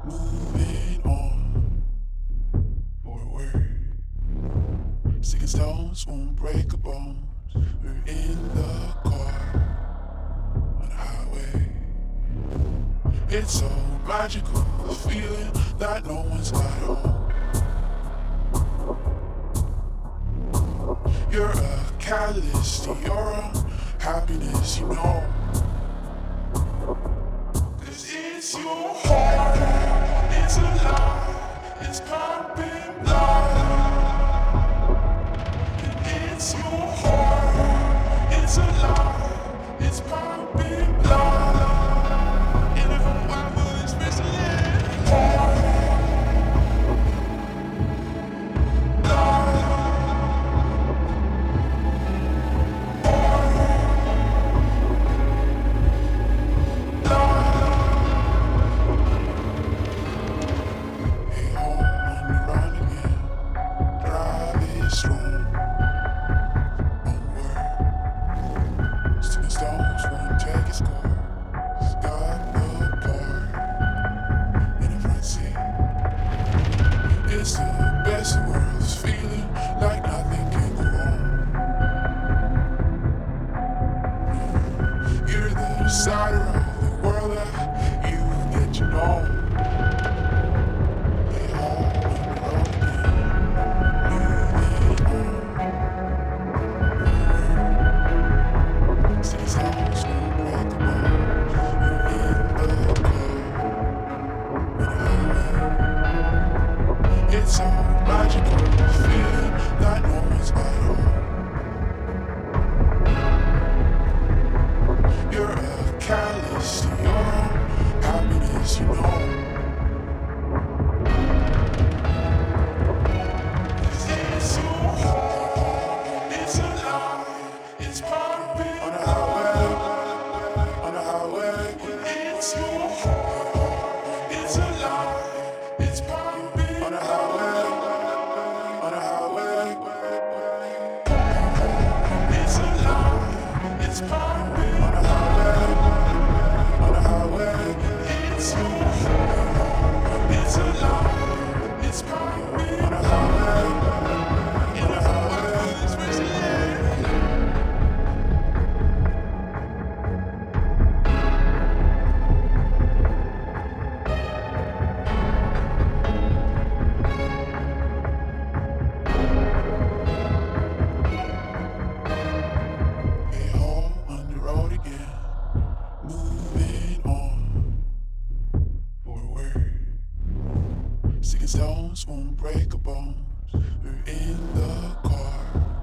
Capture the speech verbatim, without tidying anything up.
moving on forward. Sticking stones won't break a bone. We're in the car on the highway. It's so magical, the feeling that no one's at home. You're a catalyst to your own happiness, you know. Cause it's your heart, it's alive, it's pumping blood. And it's your heart, it's alive, it's pumping blood. And if I'm wild, well, especially heart, blood. It's the best of worlds, feeling like nothing can go wrong. You're the decider of the world that you get to know. They all on the road again, moving on. City sounds won't break the bone. You're in the club, on the highway. It's so magical, feeling that no one's at home. You're a catalyst to your own happiness, you know. It's your heart, it's alive, it's pumping on the highway, on the highway. It's your heart, it's alive, it's pumping on the highway, on the highway. It's alive, it's pumping on the highway, on the highway. It's your heart, it's alive, it's pumping on the highway, in the highway. It's resilient. Hey ho, on the road again, moving on forward. Sticking stones won't break a bone. We're in the car